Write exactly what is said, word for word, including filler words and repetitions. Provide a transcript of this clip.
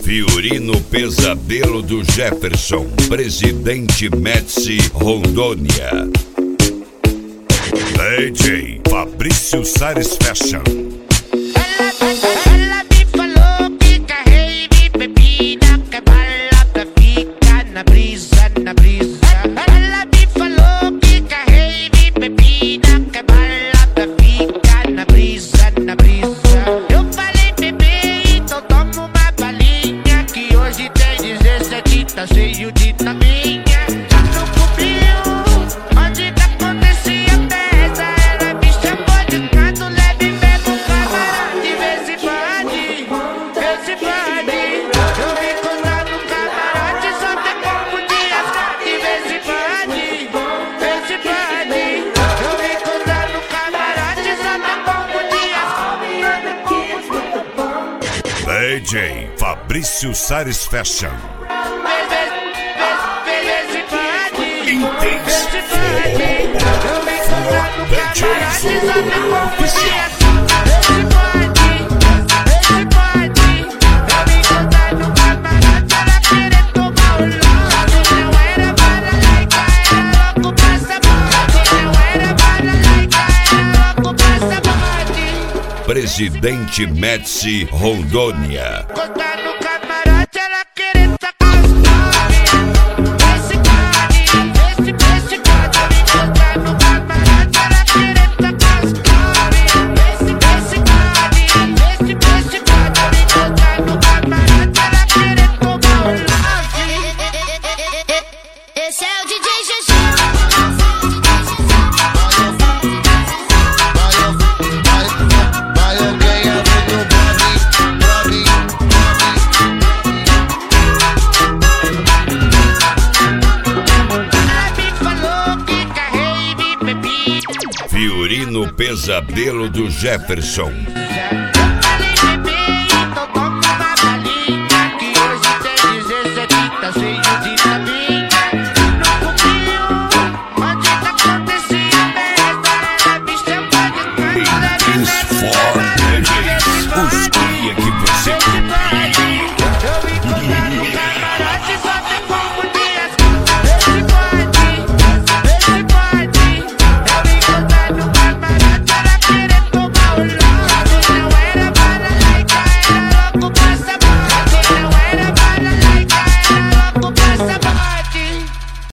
Fiorino Pesadelo do Jefferson, Presidente Médici, Rondônia. D J Fabrício Sares Fashion. Ela me falou que carrei de bebida, que bala pra ficar na brisa, na brisa. Ela me falou que carrei de bebida, que bala pra ficar na brisa, na brisa. Eu falei, bebê, então toma uma balinha, que hoje tem dezessete, tá cheio de taminha. Já não cobriu onde que acontecia a festa. Ela me chamou de canto, leve e bebo camarão de vez em quando, vez em quando. Eu me encontrar no camarote, só tem como de rasgar de vez em quando, vez em quando. Eu me encontrar no camarote, só tem como de rasgar. D J Fabrício Sares Fashion. Intense D J Oficial. Presidente Médici, Rondônia. Esse é o D J G G. Vai alguém abrir o Bobby, Ela me falou que carrei de bebida. Fiorino Pesadelo do Jefferson.